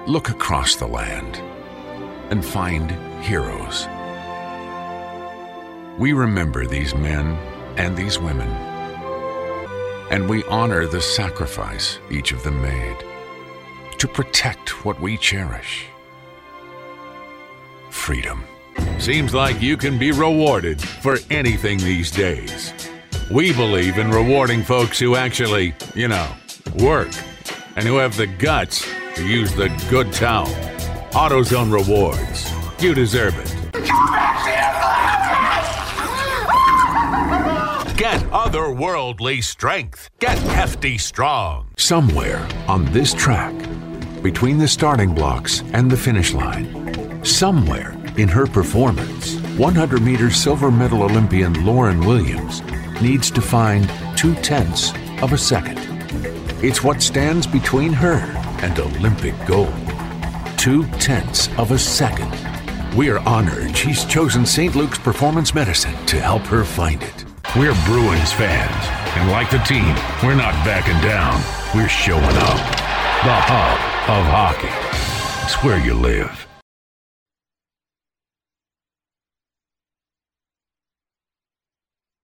look across the land and find heroes. We remember these men and these women, and we honor the sacrifice each of them made to protect what we cherish: freedom. Seems like you can be rewarded for anything these days. We believe in rewarding folks who actually, work, and who have the guts to use the good towel. AutoZone Rewards. You deserve it. Get otherworldly strength. Get hefty strong. Somewhere on this track, between the starting blocks and the finish line, somewhere in her performance, 100-meter silver medal Olympian Lauren Williams needs to find 0.2 of a second. It's what stands between her and Olympic gold. 0.2 of a second. We are honored she's chosen St. Luke's Performance Medicine to help her find it. We're Bruins fans, and like the team, we're not backing down. We're showing up. The hub of hockey. It's where you live.